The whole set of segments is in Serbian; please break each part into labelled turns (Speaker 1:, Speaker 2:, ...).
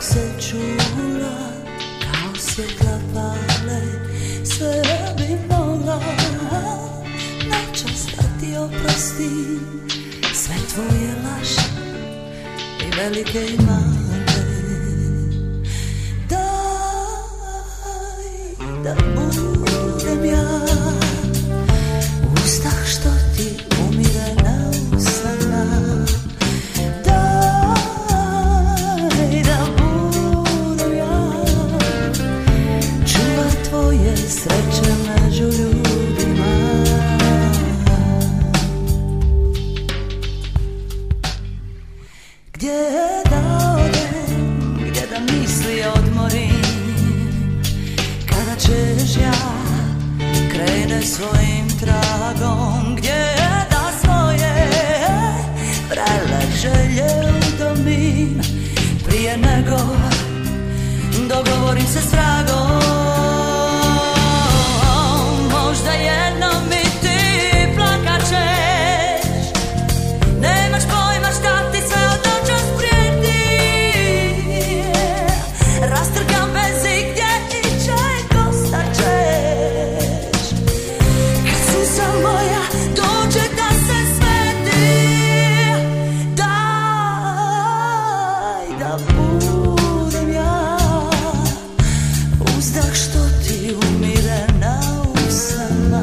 Speaker 1: se čula, kao svjetla pale, sve bi mogla načas da ti oprostim sve tvoje laži i velike i male. Daj da budem ja uzdah što ti umire na usana. Daj da budem ja čuvar tvoje sreće među ljudima. Gdje da odem, gdje da misli odmorim, kada ćeš ja krene svojim tragom, gdje da svoje vrele želje udomim, prije nego dogovorim se s vragom. Možda jednom i ti plakat ćeš, nemaš pojma šta ti sve od noćas prijeti. Rastrkam vezi gdje i čeg ostat ćeš, kad suza moja dođe da se sveti. Daj da budem ja uzdah što ti umire na usana.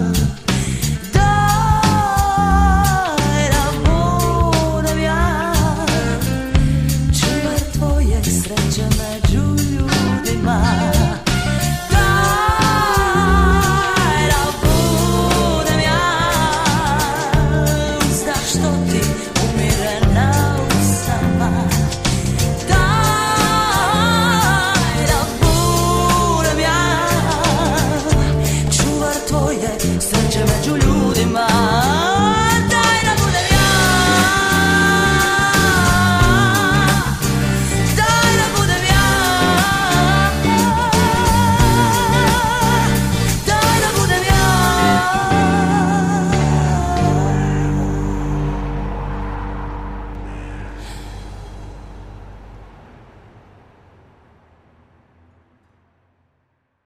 Speaker 1: Daj da budem ja čuvar tvoje sreće među